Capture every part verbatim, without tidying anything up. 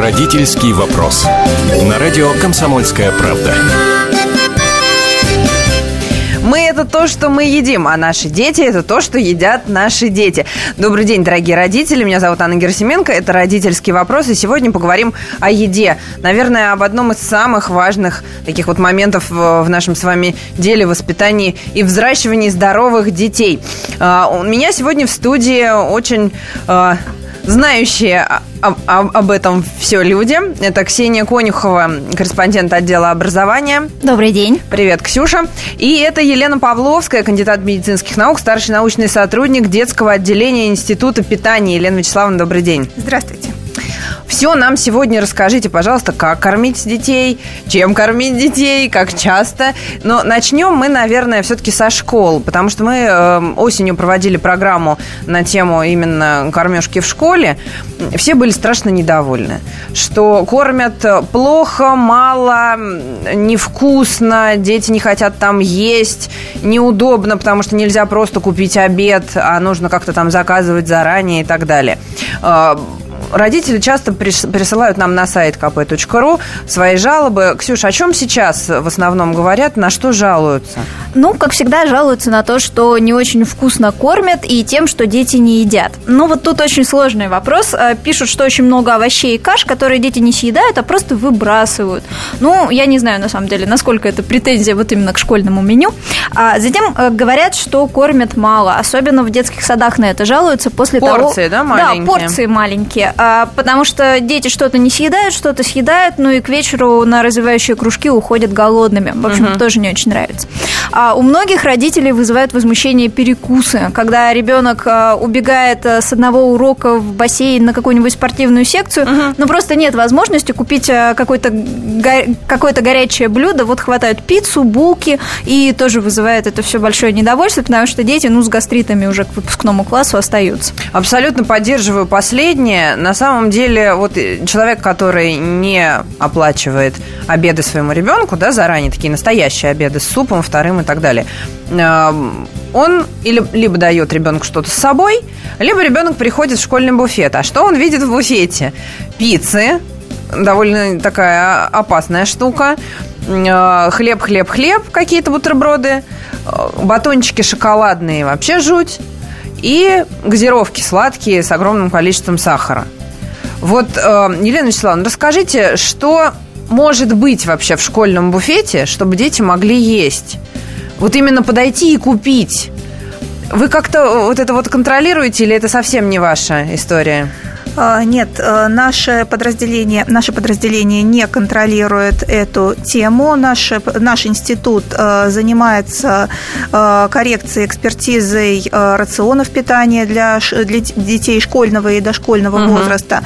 Родительский вопрос. На радио «Комсомольская правда». Мы – это то, что мы едим, а наши дети – это то, что едят наши дети. Добрый день, дорогие родители. Меня зовут Анна Герасименко. Это «Родительский вопрос». И сегодня поговорим о еде. Наверное, об одном из самых важных таких вот моментов в нашем с вами деле воспитании и взращивании здоровых детей. У меня сегодня в студии очень знающие об, об, об этом все люди. Это Ксения Конюхова, корреспондент отдела образования. Добрый день. Привет, Ксюша. И это Елена Павловская, кандидат медицинских наук, старший научный сотрудник детского отделения Института питания. Елена Вячеславовна, добрый день. Здравствуйте. Все нам сегодня расскажите, пожалуйста, как кормить детей, чем кормить детей, как часто. Но начнем мы, наверное, все-таки со школ, потому что мы э, осенью проводили программу на тему именно кормежки в школе. Все были страшно недовольны, что кормят плохо, мало, невкусно, дети не хотят там есть, неудобно, потому что нельзя просто купить обед, а нужно как-то там заказывать заранее и так далее. Родители часто присылают нам на сайт ка пэ точка ру свои жалобы. Ксюша, о чем сейчас в основном говорят, на что жалуются? Ну, как всегда, жалуются на то, что не очень вкусно кормят и тем, что дети не едят. Ну, вот тут очень сложный вопрос. Пишут, что очень много овощей и каш, которые дети не съедают, а просто выбрасывают. Ну, я не знаю, на самом деле, насколько это претензия вот именно к школьному меню. А затем говорят, что кормят мало. Особенно в детских садах на это жалуются после порции, того... Порции, да, маленькие? Да, порции маленькие. Потому что дети что-то не съедают, что-то съедают, ну и к вечеру на развивающие кружки уходят голодными. В общем, uh-huh. тоже не очень нравится. А у многих родителей вызывают возмущение перекусы, когда ребенок убегает с одного урока в бассейн на какую-нибудь спортивную секцию, uh-huh. но просто нет возможности купить какое-то, какое-то горячее блюдо, вот хватают пиццу, булки, и тоже вызывает это все большое недовольство, потому что дети, ну, с гастритами уже к выпускному классу остаются. Абсолютно поддерживаю последнее. На самом деле, вот человек, который не оплачивает обеды своему ребенку, да, заранее, такие настоящие обеды с супом, вторым и так далее, он или, либо дает ребенку что-то с собой, либо ребенок приходит в школьный буфет. А что он видит в буфете? Пиццы, довольно такая опасная штука, хлеб, хлеб, хлеб, какие-то бутерброды, батончики шоколадные, вообще жуть, и газировки сладкие с огромным количеством сахара. Вот, Елена Вячеславовна, расскажите, что может быть вообще в школьном буфете, чтобы дети могли есть? Вот именно подойти и купить. Вы как-то вот это вот контролируете или это совсем не ваша история? Нет, наше подразделение, наше подразделение не контролирует эту тему. Наш, наш институт занимается коррекцией, экспертизой рационов питания для, для детей школьного и дошкольного uh-huh. возраста.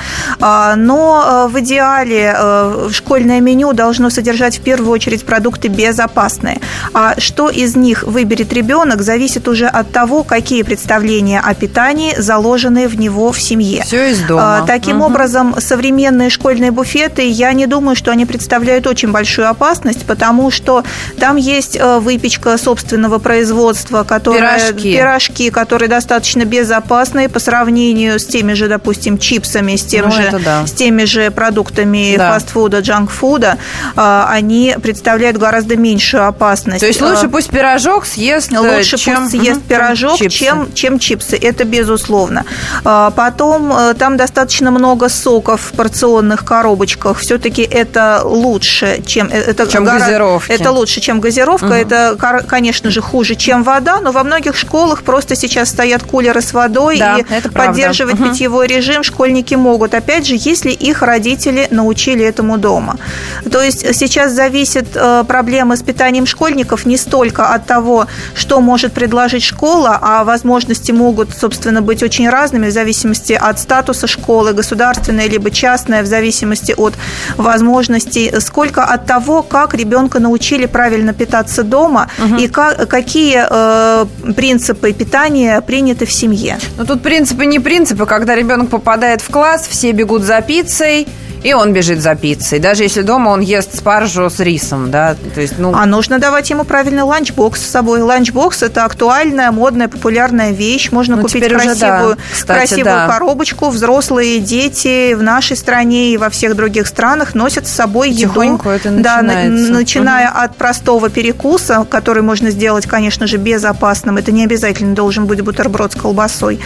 Но в идеале школьное меню должно содержать в первую очередь продукты безопасные. А что из них выберет ребенок, зависит уже от того, какие представления о питании заложены в него в семье. Все из дома. Таким угу. образом, современные школьные буфеты, я не думаю, что они представляют очень большую опасность, потому что там есть выпечка собственного производства, которая, пирожки. пирожки, которые достаточно безопасные по сравнению с теми же, допустим, чипсами, с, тем ну, же, да. с теми же продуктами да. фастфуда, джанкфуда. Они представляют гораздо меньшую опасность. То есть лучше пусть пирожок съест, лучше чем, пусть съест угу, пирожок, чем чипсы. Чем, чем чипсы. Это безусловно. Потом там достаточно много соков в порционных коробочках. Все-таки это лучше, чем, это чем гора... газировки. Это лучше, чем газировка. Угу. Это, конечно же, хуже, чем вода, но во многих школах просто сейчас стоят кулеры с водой, да, и поддерживать угу. питьевой режим школьники могут. Опять же, если их родители научили этому дома. То есть сейчас зависит проблема с питанием школьников не столько от того, что может предложить школа, а возможности могут, собственно, быть очень разными в зависимости от статуса школы, государственная либо частная, в зависимости от возможностей, сколько от того, как ребенка научили правильно питаться дома угу. и как, какие э, принципы питания приняты в семье. Но тут принципы не принципы, когда ребенок попадает в класс, все бегут за пиццей, и он бежит за пиццей. Даже если дома он ест спаржу с рисом, да, то есть, ну... А нужно давать ему правильный ланчбокс с собой. Ланчбокс – это актуальная, модная, популярная вещь. Можно ну, купить красивую, уже, да. Кстати, красивую да. коробочку. Взрослые дети в нашей стране и во всех других странах носят с собой Тихонько еду. Это начинается. Да, начиная угу. от простого перекуса, который можно сделать, конечно же, безопасным. Это не обязательно должен быть бутерброд с колбасой.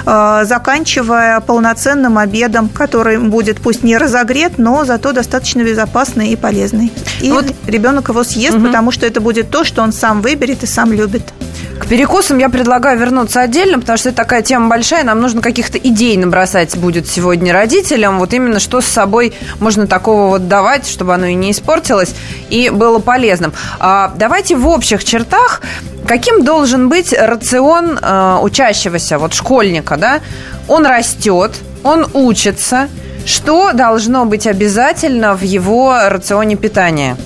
Заканчивая полноценным обедом, который будет пусть не разогрет, но зато достаточно безопасный и полезный. И вот ребенок его съест, угу. потому что это будет то, что он сам выберет и сам любит. К перекусам я предлагаю вернуться отдельно, потому что это такая тема большая, нам нужно каких-то идей набросать будет сегодня родителям, вот именно что с собой можно такого вот давать, чтобы оно и не испортилось, и было полезным. А, давайте в общих чертах, каким должен быть рацион э, учащегося, вот школьника, да? Он растет, он учится, что должно быть обязательно в его рационе питания?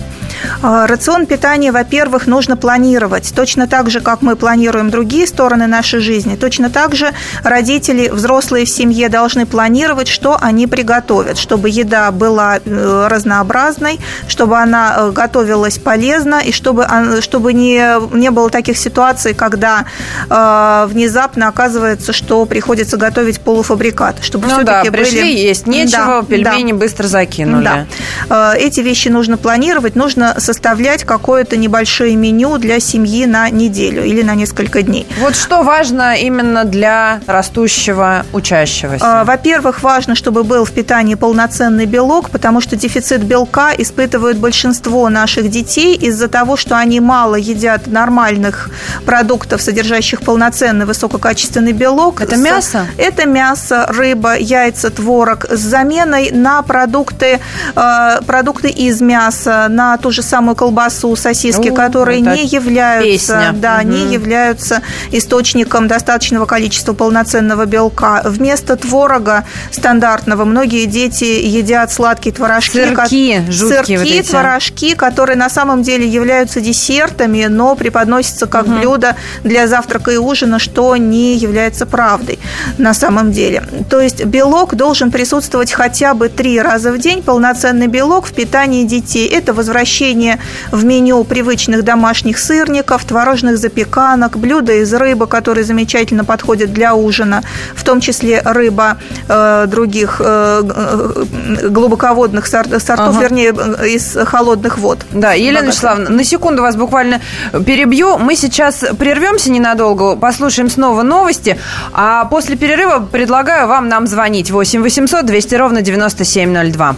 Рацион питания, во-первых, нужно планировать. Точно так же, как мы планируем другие стороны нашей жизни, точно так же родители, взрослые в семье должны планировать, что они приготовят, чтобы еда была разнообразной, чтобы она готовилась полезно, и чтобы, чтобы не, не было таких ситуаций, когда э, внезапно оказывается, что приходится готовить полуфабрикат. Чтобы ну все-таки да, пришли, были... есть нечего, да, да. быстро закинули. Да. Эти вещи нужно планировать, нужно составлять какое-то небольшое меню для семьи на неделю или на несколько дней. Вот что важно именно для растущего учащегося? Во-первых, важно, чтобы был в питании полноценный белок, потому что дефицит белка испытывают большинство наших детей из-за того, что они мало едят нормальных продуктов, содержащих полноценный высококачественный белок. Это мясо? Это мясо, рыба, яйца, творог с заменой на продукты, продукты из мяса, на ту же самую колбасу, сосиски, У, которые не являются, да, угу. не являются источником достаточного количества полноценного белка. Вместо творога стандартного многие дети едят сладкие творожки. Сырки, жуткие вот эти. творожки, которые на самом деле являются десертами, но преподносятся как угу. блюдо для завтрака и ужина, что не является правдой на самом деле. То есть белок должен присутствовать хотя бы три раза в день, полноценный белок в питании детей. Это возвращение в меню привычных домашних сырников, творожных запеканок, блюда из рыбы, которые замечательно подходят для ужина, в том числе рыба э, других э, глубоководных сортов, ага. вернее, из холодных вод. Да, Елена Вячеславовна, на секунду вас буквально перебью. Мы сейчас прервемся ненадолго, послушаем снова новости, а после перерыва предлагаю вам нам звонить восемь восемьсот двести ровно девяносто семь ноль два.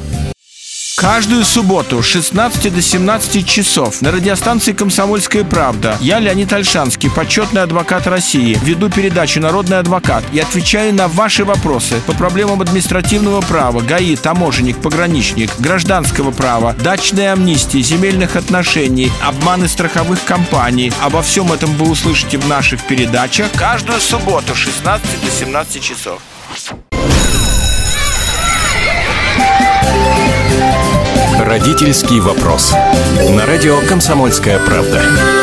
Каждую субботу с шестнадцати до семнадцати часов на радиостанции «Комсомольская правда» я, Леонид Ольшанский, почетный адвокат России, веду передачу «Народный адвокат» и отвечаю на ваши вопросы по проблемам административного права, ГАИ, таможенник, пограничник, гражданского права, дачной амнистии, земельных отношений, обманы страховых компаний. Обо всем этом вы услышите в наших передачах каждую субботу с шестнадцати до семнадцати часов. Родительский вопрос. На радио «Комсомольская правда».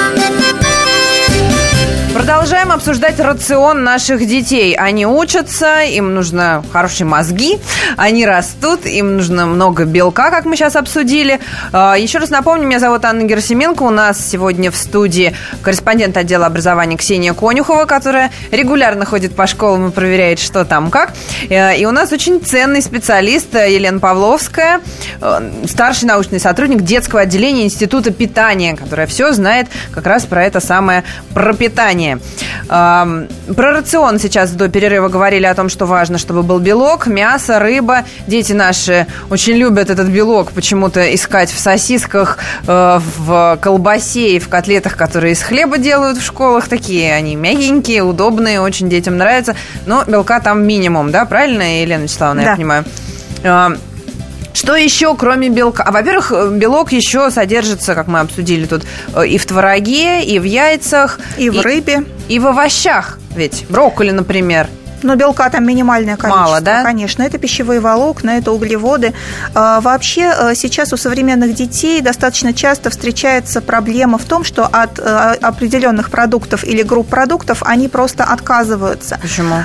Продолжаем обсуждать рацион наших детей. Они учатся, им нужны хорошие мозги, они растут, им нужно много белка, как мы сейчас обсудили. Еще раз напомню, меня зовут Анна Герасименко. У нас сегодня в студии корреспондент отдела образования Ксения Конюхова, которая регулярно ходит по школам и проверяет, что там как. И у нас очень ценный специалист Елена Павловская, старший научный сотрудник детского отделения Института питания, которая все знает как раз про это самое пропитание. Про рацион сейчас до перерыва говорили о том, что важно, чтобы был белок, мясо, рыба. Дети наши очень любят этот белок почему-то искать в сосисках, в колбасе и в котлетах, которые из хлеба делают в школах. Такие они мягенькие, удобные, очень детям нравятся. Но белка там минимум, да? Правильно, Елена Вячеславовна, да. я понимаю? Что еще, кроме белка? А, во-первых, белок еще содержится, как мы обсудили тут, и в твороге, и в яйцах. И в и, рыбе. И в овощах ведь. Брокколи, например. Но белка там минимальное количество. Мало, да? Конечно, это пищевые волокна, это углеводы. Вообще сейчас у современных детей достаточно часто встречается проблема в том, что от определенных продуктов или групп продуктов они просто отказываются. Почему?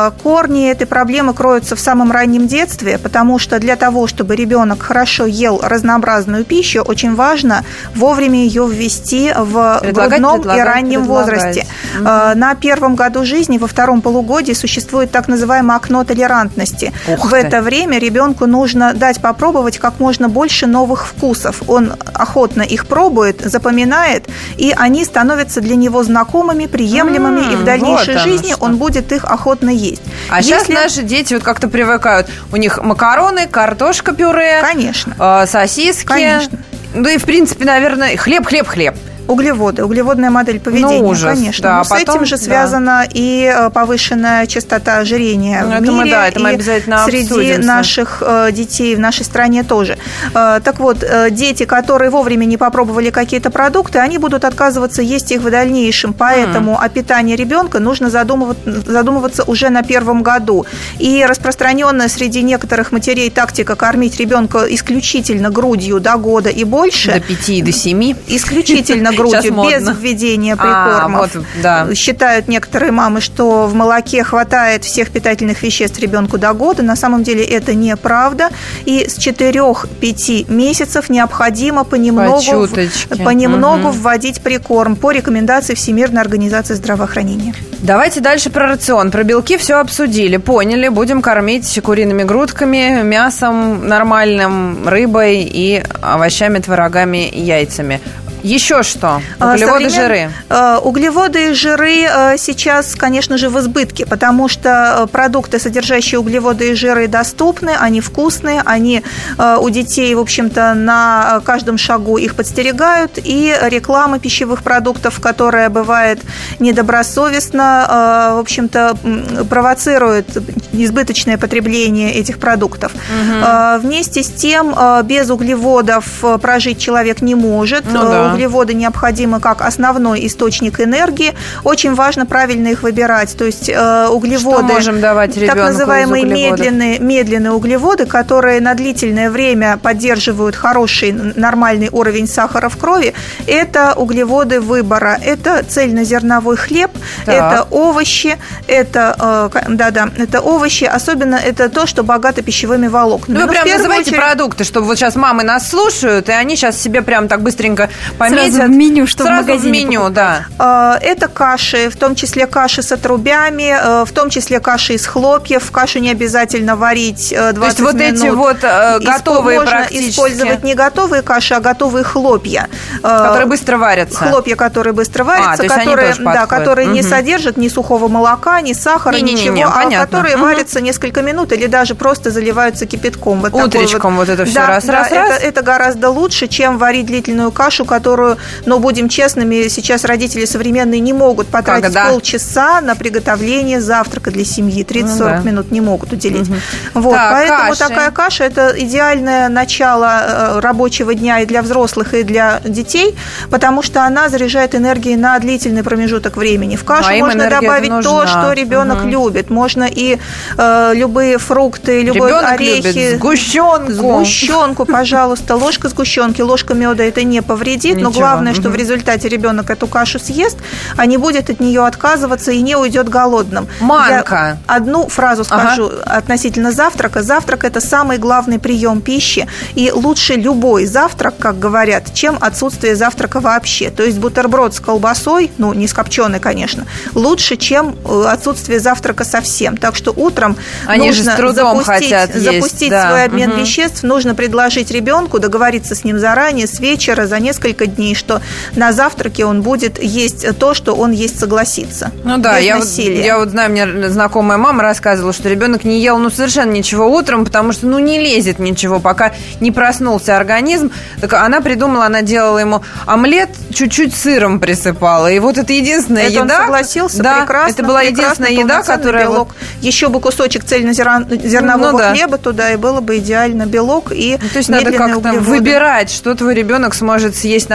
Корни этой проблемы кроются в самом раннем детстве, потому что для того, чтобы ребенок хорошо ел разнообразную пищу, очень важно вовремя ее ввести в грудном и раннем возрасте. Угу. На первом году жизни, во втором полугодии существует Существует так называемое окно толерантности. Ух в ты. Это время ребенку нужно дать попробовать как можно больше новых вкусов. Он охотно их пробует, запоминает, и они становятся для него знакомыми, приемлемыми, м-м, и в дальнейшей вот жизни что. Он будет их охотно есть. А Если... сейчас наши дети вот как-то привыкают. У них макароны, картошка пюре, конечно. Э, сосиски. Конечно. Ну и, в принципе, наверное, хлеб, хлеб, хлеб. Углеводы, углеводная модель поведения, ну, ужас, конечно. Да, Но с потом, этим же связана да. и повышенная частота ожирения ну, в это мире, мы, да, это мы обязательно среди обсудимся. Наших детей в нашей стране тоже. Так вот, дети, которые вовремя не попробовали какие-то продукты, они будут отказываться есть их в дальнейшем, поэтому mm. о питании ребенка нужно задумываться, задумываться уже на первом году. И распространенная среди некоторых матерей тактика кормить ребенка исключительно грудью до года и больше. До пяти и до семи. Исключительно грудью, без введения прикормов. А, вот, да. Считают некоторые мамы, что в молоке хватает всех питательных веществ ребенку до года. На самом деле это неправда. И с четырёх-пяти месяцев необходимо понемногу, По понемногу угу. вводить прикорм по рекомендации Всемирной организации здравоохранения. Давайте дальше про рацион. Про белки все обсудили, поняли. Будем кормить куриными грудками, мясом нормальным, рыбой и овощами, творогами, яйцами. Еще что? Углеводы, жиры. Углеводы и жиры сейчас, конечно же, в избытке, потому что продукты, содержащие углеводы и жиры, доступны, они вкусные, они у детей, в общем-то, на каждом шагу их подстерегают, и реклама пищевых продуктов, которая бывает недобросовестно, в общем-то, провоцирует избыточное потребление этих продуктов. Угу. Вместе с тем, без углеводов прожить человек не может. Ну, да. Углеводы необходимы как основной источник энергии. Очень важно правильно их выбирать. То есть э, углеводы, что можем давать ребенку, так называемые медленные, медленные углеводы, которые на длительное время поддерживают хороший нормальный уровень сахара в крови, это углеводы выбора. Это цельнозерновой хлеб, так. это овощи, это, э, да-да, это овощи, особенно это то, что богато пищевыми волокнами. Ну, вы прям называйте очередь... продукты, чтобы вот сейчас мамы нас слушают, и они сейчас себе прям так быстренько пометят. Сразу в меню, что Сразу в магазине в меню, да. Это каши, в том числе каши с отрубями, в том числе каши из хлопьев. Кашу не обязательно варить двадцать минут. То есть вот эти вот э, готовые можно практически. Можно использовать не готовые каши, а готовые хлопья. Которые быстро варятся. Хлопья, которые быстро варятся, а, которые, да, которые угу. не содержат ни сухого молока, ни сахара, не, ничего, не, не, не, а понятно. Которые угу. варятся несколько минут или даже просто заливаются кипятком. Вот утречком вот, вот это все да, раз, да, раз, это, раз. Это гораздо лучше, чем варить длительную кашу, которую, ну, будем честными, сейчас родители современные не могут потратить Когда? полчаса на приготовление завтрака для семьи. тридцать-сорок ну, да. минут не могут уделить. Угу. Вот, так, поэтому каши. Такая каша – это идеальное начало рабочего дня и для взрослых, и для детей, потому что она заряжает энергией на длительный промежуток времени. В кашу а можно добавить то, что ребенок угу. любит. Можно и э, любые фрукты, любые ребенок орехи. Любит сгущенку. Сгущенку, пожалуйста. Ложка сгущенки, ложка меда – это не повредит, Ничего. Но главное, что угу. в результате ребенок эту кашу съест, а не будет от нее отказываться и не уйдет голодным. Манка. Я одну фразу скажу ага. относительно завтрака. Завтрак – это самый главный прием пищи, и лучше любой завтрак, как говорят, чем отсутствие завтрака вообще. То есть бутерброд с колбасой, ну, не с копченой, конечно, лучше, чем отсутствие завтрака совсем. Так что утром Они нужно же с трудом запустить, хотят запустить есть, да. свой обмен угу. веществ, нужно предложить ребенку, договориться с ним заранее, с вечера, за несколько дней, что на завтраке он будет есть то, что он есть согласится. Ну да, я вот, я вот знаю, мне знакомая мама рассказывала, что ребенок не ел ну совершенно ничего утром, потому что ну не лезет ничего, пока не проснулся организм. Так она придумала, она делала ему омлет, чуть-чуть сыром присыпала. И вот это единственная это еда. Он согласился, да, прекрасно. Это была единственная еда, которая... Белок. Еще бы кусочек цельнозернового ну, да. хлеба туда, и было бы идеально белок и ну, то есть надо как-то углеводы. выбирать, что твой ребенок сможет съесть на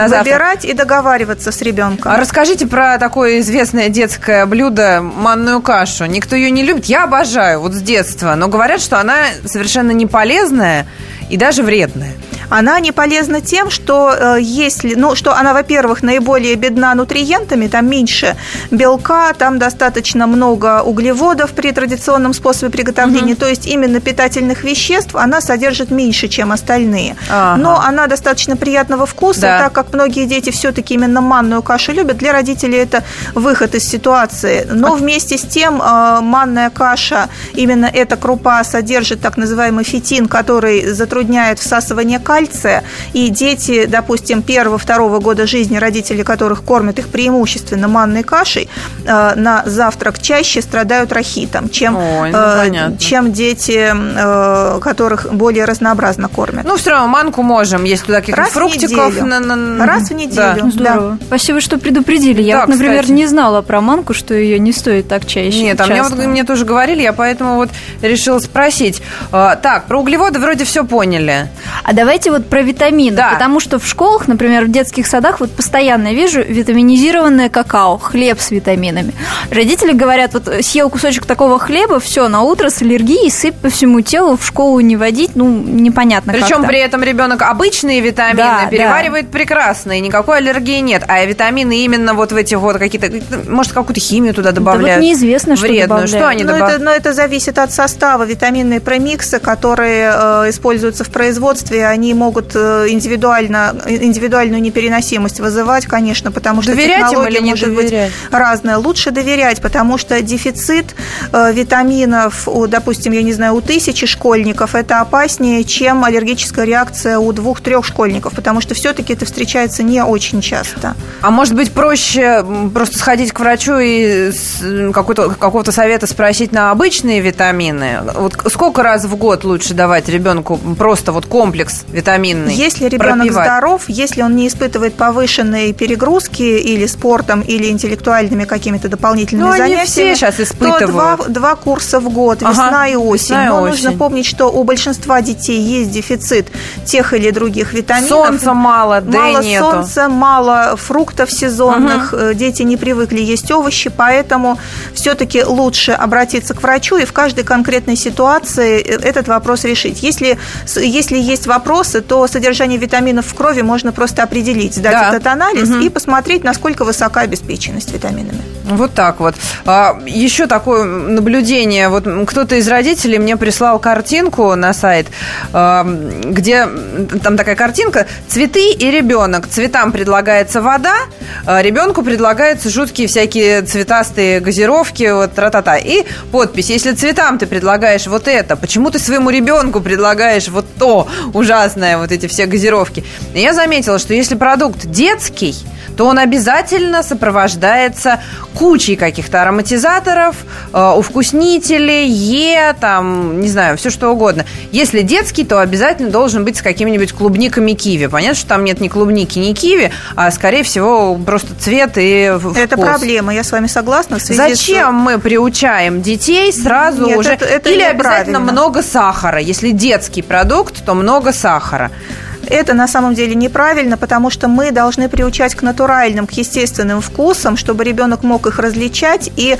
на завтрак. Выбирать и договариваться с ребенком. А расскажите про такое известное детское блюдо манную кашу. Никто ее не любит. Я обожаю вот с детства, но говорят, что она совершенно не полезная и даже вредная. Она не полезна тем, что э, если, ну, что она, во-первых, наиболее бедна нутриентами, там меньше белка, там достаточно много углеводов при традиционном способе приготовления, угу. то есть именно питательных веществ она содержит меньше, чем остальные. Ага. Но она достаточно приятного вкуса, да. так как многие дети все-таки именно манную кашу любят. Для родителей это выход из ситуации. Но вместе с тем э, манная каша, именно эта крупа содержит так называемый фитин, который затрудняет всасывание кальция. И дети, допустим, первого-второго года жизни, родители которых кормят их преимущественно манной кашей, э, на завтрак чаще страдают рахитом, чем, Ой, ну, э, чем дети, э, которых более разнообразно кормят. Ну, все равно манку можем, есть туда каких-то фруктиков. На, на... Раз в неделю. Да. Здорово. Да. Спасибо, что предупредили. Я, да, вот, например, кстати. не знала про манку, что ее не стоит так чаще. Нет, а мне, вот, мне тоже говорили, я поэтому вот решила спросить. Э, так, про углеводы вроде все поняли. А давайте вот про витамины, да. потому что в школах, например, в детских садах вот постоянно вижу витаминизированное какао, хлеб с витаминами. Родители говорят, вот съел кусочек такого хлеба, все, на утро с аллергией, сыпь по всему телу, в школу не водить, ну, непонятно как. Причем при этом ребенок обычные витамины да, переваривает да. прекрасно, и никакой аллергии нет, а витамины именно вот в эти вот какие-то, может, какую-то химию туда добавляют. Да вот неизвестно, что вредную. добавляют. Что они но, добавляют? это, но это зависит от состава. Витаминные премиксы, которые э, используются в производстве, они могут индивидуально, индивидуальную непереносимость вызывать, конечно, потому что доверять технология им или не может доверять? быть разная. Лучше доверять, потому что дефицит э, витаминов, у, допустим, я не знаю, у тысячи школьников, это опаснее, чем аллергическая реакция у двух-трех школьников, потому что все-таки это встречается не очень часто. А может быть, проще просто сходить к врачу и какой-то, какого-то совета спросить на обычные витамины? Вот сколько раз в год лучше давать ребенку просто вот комплекс витаминный? Если ребенок пропивать. здоров, если он не испытывает повышенной перегрузки или спортом, или интеллектуальными какими-то дополнительными ну, занятиями, они все сейчас испытывают. то два, два курса в год, весна ага, и осень. Весна и Но осень. нужно помнить, что у большинства детей есть дефицит тех или других витаминов. Солнца мало, да мало и нету. солнца, мало фруктов сезонных, угу. дети не привыкли есть овощи, поэтому все-таки лучше обратиться к врачу и в каждой конкретной ситуации этот вопрос решить. Если, если есть вопросы, то содержание витаминов в крови можно просто определить, сдать да. этот анализ угу. и посмотреть, насколько высока обеспеченность витаминами. Вот так вот. А, еще такое наблюдение. Вот кто-то из родителей мне прислал картинку на сайт, а, где там такая картинка: цветы и ребенок. Цветам предлагается вода, а ребенку предлагаются жуткие всякие цветастые газировки, вот тра-та-та. И подпись: если цветам ты предлагаешь вот это, почему ты своему ребенку предлагаешь вот то ужасное, вот эти все газировки? И я заметила, что если продукт детский, то он обязательно сопровождается кучей каких-то ароматизаторов, э, увкуснителей, Е, там, не знаю, все что угодно. Если детский, то обязательно должен быть с какими-нибудь клубниками киви. Понятно, что там нет ни клубники, ни киви, а, скорее всего, просто цвет и вкус. Это проблема, я с вами согласна. В связи Зачем с... мы приучаем детей сразу нет, уже... Это, это Или обязательно много сахара? Если детский продукт, то много сахара. Это на самом деле неправильно, потому что мы должны приучать к натуральным, к естественным вкусам, чтобы ребенок мог их различать и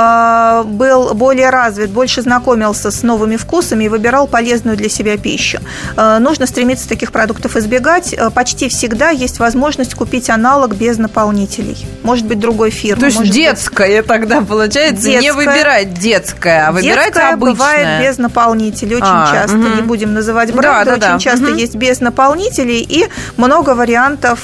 э, был более развит, больше знакомился с новыми вкусами и выбирал полезную для себя пищу. Э, нужно стремиться таких продуктов избегать. Э, почти всегда есть возможность купить аналог без наполнителей. Может быть, другой фирмы. То есть детское быть... тогда, получается, детское, не выбирать детское, а выбирать детское обычное. Бывает без наполнителей очень а, часто. Угу. Не будем называть бренды, да, да, очень да. часто угу. есть без наполнителей. И много вариантов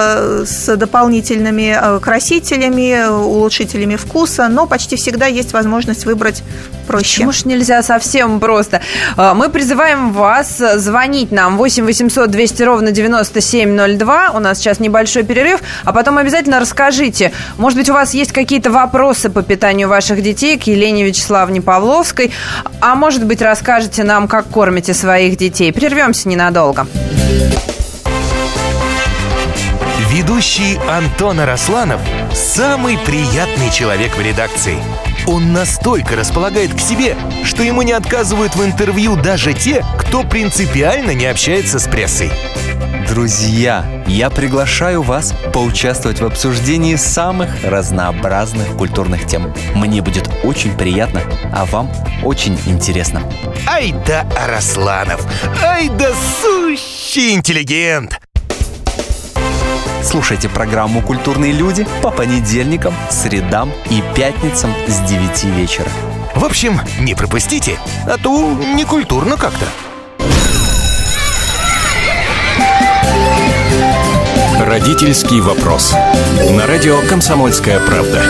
с дополнительными красителями, улучшителями вкуса, но почти всегда есть возможность выбрать проще. Почему ж нельзя совсем просто? Мы призываем вас звонить нам восемь восемьсот двести ровно девяносто семь ноль два. У нас сейчас небольшой перерыв, а потом обязательно расскажите, может быть, у вас есть какие-то вопросы по питанию ваших детей к Елене Вячеславовне Павловской, а может быть, расскажете нам, как кормите своих детей. Прервемся ненадолго. Ведущий Антон Арасланов – самый приятный человек в редакции. Он настолько располагает к себе, что ему не отказывают в интервью даже те, кто принципиально не общается с прессой. Друзья, я приглашаю вас поучаствовать в обсуждении самых разнообразных культурных тем. Мне будет очень приятно, а вам очень интересно. Ай да Арасланов! Ай да сущий интеллигент! Слушайте программу «Культурные люди» по понедельникам, средам и пятницам с девяти вечера. В общем, не пропустите, а то некультурно как-то. Родительский вопрос. На радио «Комсомольская правда».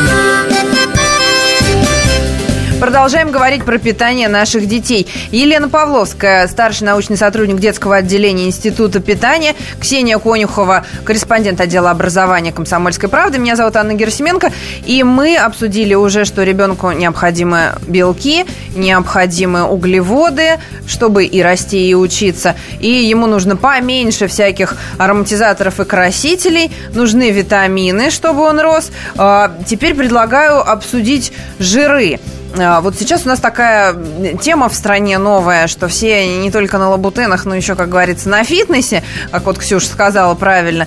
Продолжаем говорить про питание наших детей. Елена Павловская, старший научный сотрудник детского отделения Института питания, Ксения Конюхова, корреспондент отдела образования «Комсомольской правды». Меня зовут Анна Герасименко. И мы обсудили уже, что ребенку необходимы белки, необходимы углеводы, чтобы и расти, и учиться. И ему нужно поменьше всяких ароматизаторов и красителей. Нужны витамины, чтобы он рос. Теперь предлагаю обсудить жиры. Вот сейчас у нас такая тема в стране новая, что все не только на лабутенах, но еще, как говорится, на фитнесе, как вот Ксюша сказала правильно,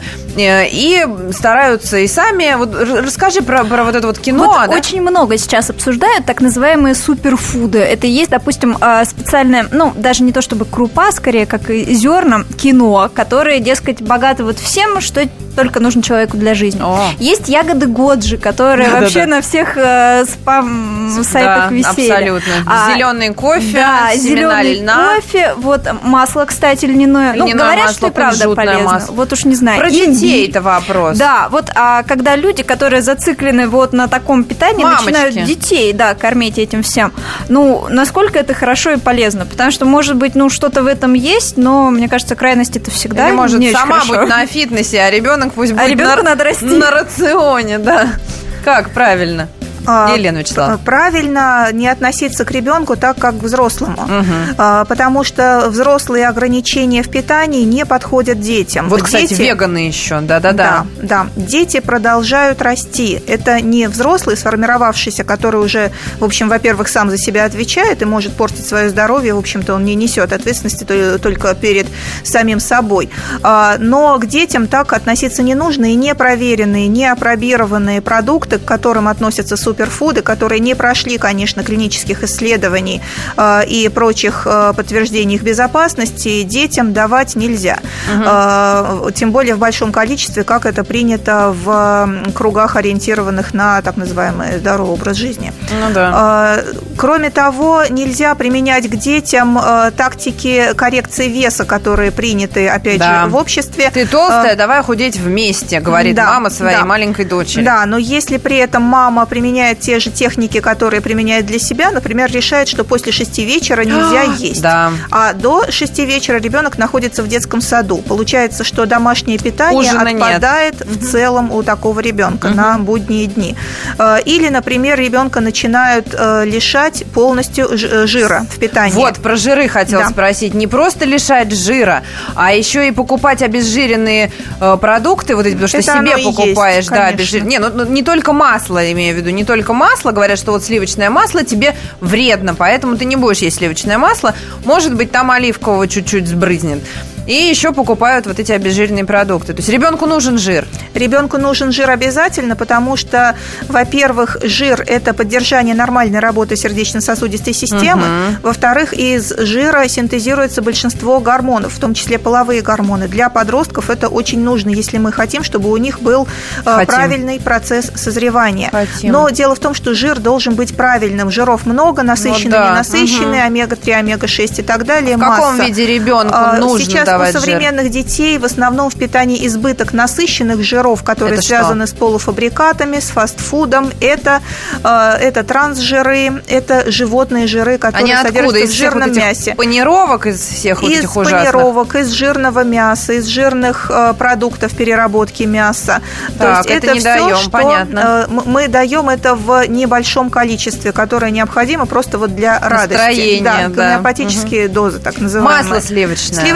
и стараются и сами. Вот расскажи про, про вот это вот кино. Вот да? Очень много сейчас обсуждают так называемые суперфуды. Это и есть, допустим, специальная, ну, даже не то чтобы крупа, скорее, как и зерна, кино, которые, дескать, богаты вот всем, что только нужно человеку для жизни. О. Есть ягоды годжи, которые да, вообще да, да. на всех э, спам-сайтах да, висели. Абсолютно. А, зеленый кофе, да, семена зеленый льна. кофе, вот масло, кстати, льняное. льняное ну, говорят, масло, что и правда полезно. Масло. Вот уж не знаю. Про Имбирь. детей это вопрос. Да, вот а когда люди, которые зациклены вот на таком питании, мамочки. начинают детей, да, кормить этим всем, ну, насколько это хорошо и полезно? Потому что, может быть, ну, что-то в этом есть, но, мне кажется, крайность это всегда Или, может, не сама очень хорошо. быть на фитнесе, а ребенок пусть а будет на, надо расти. на рационе, да. Как правильно? Елена Вячеславовна. Правильно не относиться к ребенку так, как к взрослому. Угу. Потому что взрослые ограничения в питании не подходят детям. Вот, кстати, дети... веганы еще, да-да-да. Да, да. Дети продолжают расти. Это не взрослый, сформировавшийся, который уже, в общем, во-первых, сам за себя отвечает и может портить свое здоровье. В общем-то, он не несет ответственности только перед самим собой. Но к детям так относиться не нужно. И непроверенные, неопробированные продукты, к которым относятся суперфуды, суперфуды, которые не прошли, конечно, клинических исследований э, и прочих э, подтверждений их безопасности, детям давать нельзя. Угу. Э, тем более в большом количестве, как это принято в кругах, ориентированных на так называемый здоровый образ жизни. Ну, да. э, кроме того, нельзя применять к детям э, тактики коррекции веса, которые приняты, опять да. же, в обществе. Ты толстая, э, давай худеть вместе, говорит да, мама своей да. маленькой дочери. Да, но если при этом мама применяет те же техники, которые применяет для себя, например, решает, что после шести вечера нельзя есть. Да. А до шести вечера ребенок находится в детском саду. Получается, что домашнее питание Ужина отпадает нет. в целом у такого ребенка угу. на будние дни. Или, например, ребенка начинают лишать полностью жира в питании. Вот, про жиры хотела да. спросить. Не просто лишать жира, а еще и покупать обезжиренные продукты, вот эти, потому что это себе покупаешь, есть, да, обезжиренные. Не, ну не только масло, имею в виду, не только только масло, говорят, что вот сливочное масло тебе вредно, поэтому ты не будешь есть сливочное масло, может быть, там оливкового чуть-чуть сбрызнет. И еще покупают вот эти обезжиренные продукты. То есть ребенку нужен жир. Ребенку нужен жир обязательно, потому что, во-первых, жир – это поддержание нормальной работы сердечно-сосудистой системы. Угу. Во-вторых, из жира синтезируется большинство гормонов, в том числе половые гормоны. Для подростков это очень нужно, если мы хотим, чтобы у них был хотим. правильный процесс созревания. Хотим. Но дело в том, что жир должен быть правильным. Жиров много, насыщенный, вот да. ненасыщенный, угу. омега три, омега шесть и так далее. В масса. каком виде ребенку нужно Сейчас у современных жир. детей в основном в питании избыток насыщенных жиров, которые это связаны что? с полуфабрикатами, с фастфудом. Это, э, это трансжиры, это животные жиры, которые Они содержатся откуда? в жирном из мясе. Панировок, из всех вот из этих ужасных? Из панировок, из жирного мяса, из жирных э, продуктов переработки мяса. Так, То есть это, это не все, даем, что понятно. Э, мы даем это в небольшом количестве, которое необходимо просто вот для радости. Настроение, да, да. гомеопатические угу. дозы, так называемые. Масло сливочное. Сливочное масло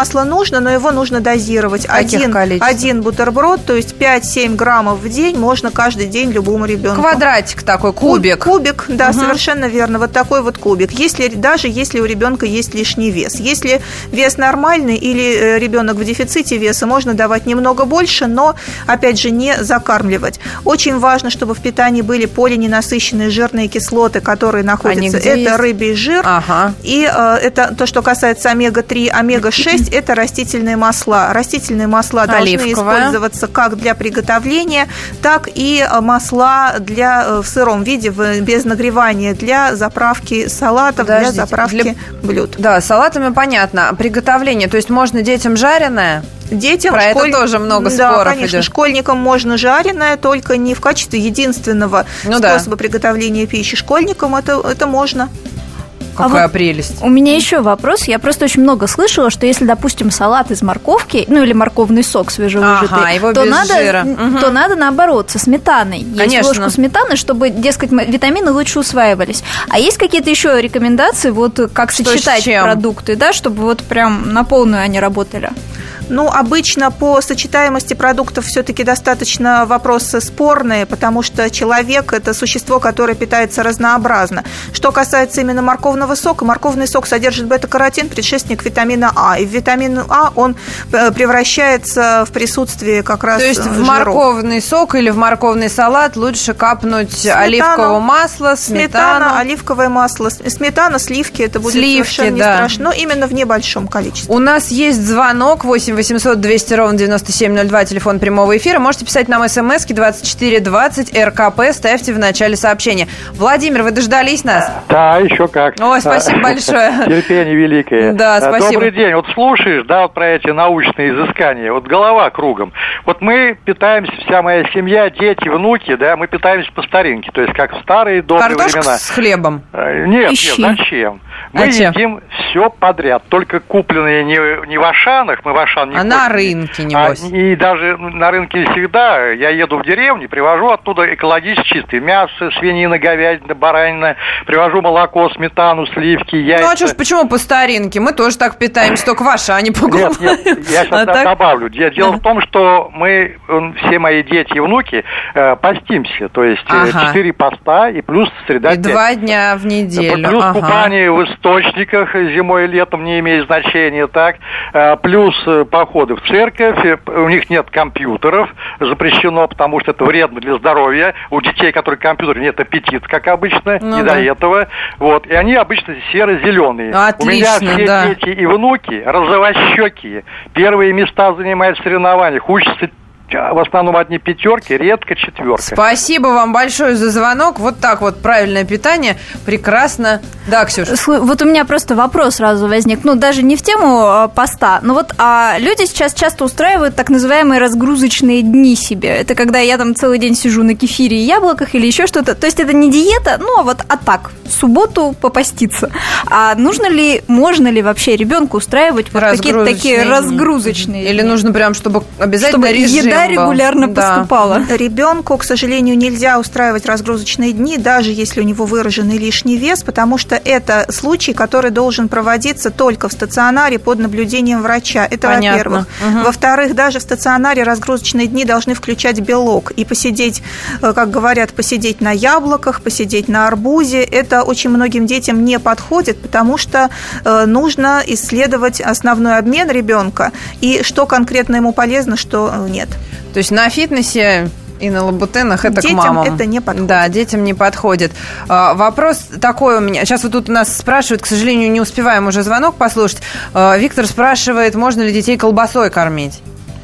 масла нужно, но его нужно дозировать. Один, один бутерброд, то есть пять-семь граммов в день можно каждый день любому ребенку. Квадратик такой, кубик. Кубик, да, угу. Совершенно верно. Вот такой вот кубик. Если, даже если у ребенка есть лишний вес. Если вес нормальный или ребенок в дефиците веса, можно давать немного больше, но, опять же, не закармливать. Очень важно, чтобы в питании были полиненасыщенные жирные кислоты, которые находятся. Это есть? Рыбий жир. Ага. И э, это то, что касается омега три, омега шесть, это растительные масла. Растительные масла должны использоваться как для приготовления, так и масла для, в сыром виде, без нагревания, для заправки салатов, Подождите, для заправки для... блюд. Да, салатами понятно. Приготовление, то есть можно детям жареное? Детям, Про школь... это тоже много да, споров конечно, идет. Школьникам можно жареное, только не в качестве единственного ну, способа да. приготовления пищи. Школьникам это, это можно. Какая а вот прелесть. У меня еще вопрос. Я просто очень много слышала, что если, допустим, салат из морковки, ну или морковный сок свежевыжатый, ага, его то, без надо, жира. то надо наоборот, со сметаной. Есть Конечно. ложку сметаны, чтобы, дескать, витамины лучше усваивались. А есть какие-то еще рекомендации, вот как что сочетать продукты, да, чтобы вот прям на полную они работали? Ну, обычно по сочетаемости продуктов все-таки достаточно вопросы спорные, потому что человек – это существо, которое питается разнообразно. Что касается именно морковного сока, морковный сок содержит бета-каротин, предшественник витамина А. И в витамин А он превращается в присутствии как раз жиров. То есть в морковный сок или в морковный салат лучше капнуть сметану, оливкового масла, сметану. Сметана, оливковое масло, сметана, сливки – это будет сливки, совершенно да. не страшно, но именно в небольшом количестве. У нас есть звонок восемь восемьсот двести ровно девяносто семь ноль два, телефон прямого эфира. Можете писать нам смски двадцать четыре двадцать, РКП, ставьте в начале сообщения. Владимир, вы дождались нас? Да, еще как. Ой, спасибо большое. Терпение великое. Да, спасибо. Добрый день. Вот слушаешь, да, вот про эти научные изыскания, вот голова кругом. Вот мы питаемся, вся моя семья, дети, внуки, да, мы питаемся по старинке, то есть как в старые добрые Картошка времена. с хлебом? Нет, Ищи. нет, зачем? Мы а едим все подряд, только купленные не, не в Ашанах, мы в Ашан не А ходим. на рынке, небось. А, и даже на рынке не всегда. Я еду в деревню, привожу оттуда экологически чистое мясо, свинина, говядина, баранина, привожу молоко, сметану, сливки, яйца. Ну а что ж, почему по старинке? Мы тоже так питаемся, только в Ашане покупаем. Нет, нет, я сейчас а добавлю. Так? Дело в том, что мы, все мои дети и внуки, э, постимся, то есть ага. четыре поста и плюс среда. И два дня в неделю. Плюс ага. купание в источниках зимой и летом не имеет значения, так. Плюс походы в церковь, у них нет компьютеров, запрещено, потому что это вредно для здоровья. У детей, которые компьютеры, нет аппетита, как обычно, ну, не да. до этого. Вот. И они обычно серо-зеленые. Отлично, у меня все да. дети и внуки розовощекие. Первые места занимают в соревнованиях, учатся в основном одни пятерки, редко четверка. Спасибо вам большое за звонок. Вот так вот правильное питание. Прекрасно. Да, Ксюша? Вот у меня просто вопрос сразу возник. Ну, даже не в тему поста. Но вот а люди сейчас часто устраивают так называемые разгрузочные дни себе. Это когда я там целый день сижу на кефире и яблоках или еще что-то. То есть это не диета, ну, а вот а так. В субботу попаститься. А нужно ли, можно ли вообще ребенку устраивать вот какие-то такие разгрузочные Или дни? Нужно прям, чтобы обязательно чтобы режим еда регулярно да. поступала. Ребенку, к сожалению, нельзя устраивать разгрузочные дни, даже если у него выраженный лишний вес, потому что это случай, который должен проводиться только в стационаре под наблюдением врача. Это Понятно. Во-первых. Угу. Во-вторых, даже в стационаре разгрузочные дни должны включать белок. И посидеть, как говорят, посидеть на яблоках, посидеть на арбузе, это очень многим детям не подходит, потому что нужно исследовать основной обмен ребенка и что конкретно ему полезно, что нет. То есть на фитнесе и на лабутенах это детям к мамам. это не подходит. Да, детям не подходит. А, вопрос такой у меня. Сейчас вот тут у нас спрашивают, к сожалению, не успеваем уже звонок послушать. А, Виктор спрашивает, можно ли детей колбасой кормить?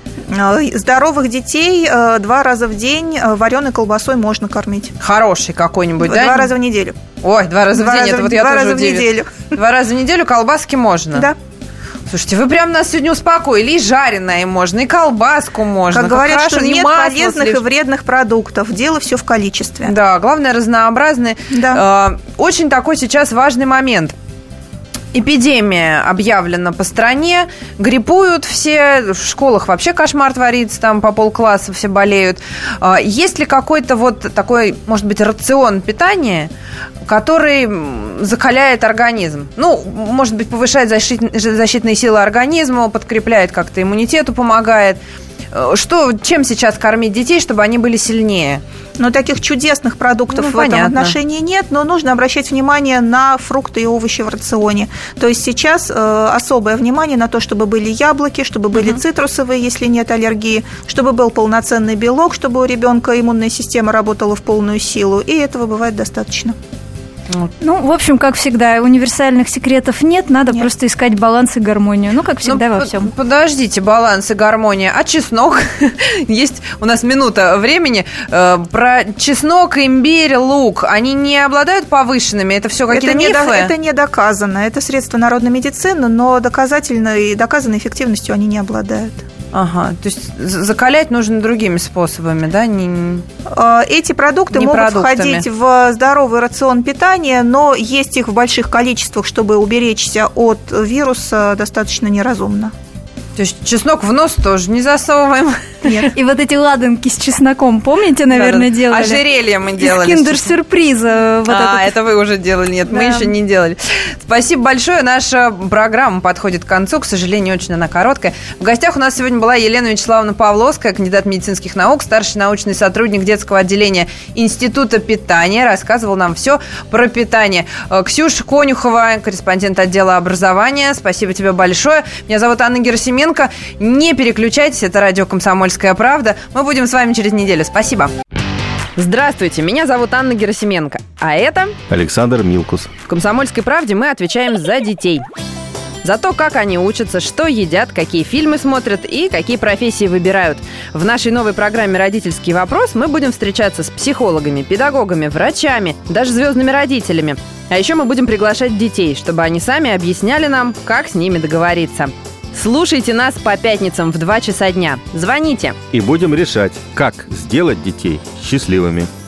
Здоровых детей два раза в день вареной колбасой можно кормить. Хороший какой-нибудь, два да? Два раза в неделю. Ой, два раза два в день, раза, это вот два я раза тоже в неделю. Два раза в неделю колбаски можно? Да. Слушайте, вы прям нас сегодня успокоили. И жареное можно, и колбаску можно. Как, как говорят, хорошо, что не нет полезных слишком. и вредных продуктов. Дело все в количестве. Да, главное разнообразный. Да. Очень такой сейчас важный момент. Эпидемия объявлена по стране, гриппуют все, в школах вообще кошмар творится, там по полкласса все болеют. Есть ли какой-то вот такой, может быть, рацион питания, который закаляет организм? Ну, может быть, повышает защит, защитные силы организма, подкрепляет как-то иммунитету, помогает. Что, чем сейчас кормить детей, чтобы они были сильнее? Ну, таких чудесных продуктов ну, в понятно. этом отношении нет, но нужно обращать внимание на фрукты и овощи в рационе. То есть сейчас э, особое внимание на то, чтобы были яблоки, чтобы были uh-huh. цитрусовые, если нет аллергии, чтобы был полноценный белок, чтобы у ребенка иммунная система работала в полную силу, и этого бывает достаточно. Ну, в общем, как всегда, универсальных секретов нет, надо нет. просто искать баланс и гармонию. Ну, как всегда ну, во всем. Подождите, баланс и гармония. А чеснок? Есть у нас минута времени. Про чеснок, имбирь, лук. Они не обладают повышенными? Это все какие-то это мифы? Не, это не доказано. Это средства народной медицины, но доказательной, доказанной эффективностью они не обладают. Ага, то есть закалять нужно другими способами, да? Не, Эти продукты не могут продуктами. входить в здоровый рацион питания, но есть их в больших количествах, чтобы уберечься от вируса, достаточно неразумно. То есть чеснок в нос тоже не засовываем? Нет. И вот эти ладанки с чесноком, помните, наверное, да, делали? Ожерелье мы делали. Из киндер-сюрприза. Вот а, этот. Это вы уже делали. Нет, да. мы еще не делали. Спасибо большое. Наша программа подходит к концу. К сожалению, очень она короткая. В гостях у нас сегодня была Елена Вячеславовна Павловская, кандидат медицинских наук, старший научный сотрудник детского отделения Института питания. Рассказывал нам все про питание. Ксюша Конюхова, корреспондент отдела образования. Спасибо тебе большое. Меня зовут Анна Герасименко. Не переключайтесь, это радио «Комсомольская правда». Мы будем с вами через неделю. Спасибо. Здравствуйте, меня зовут Анна Герасименко. А это... Александр Милкус. В «Комсомольской правде» мы отвечаем за детей. За то, как они учатся, что едят, какие фильмы смотрят и какие профессии выбирают. В нашей новой программе «Родительский вопрос» мы будем встречаться с психологами, педагогами, врачами, даже звездными родителями. А еще мы будем приглашать детей, чтобы они сами объясняли нам, как с ними договориться. Слушайте нас по пятницам в два часа дня. Звоните. И будем решать, как сделать детей счастливыми.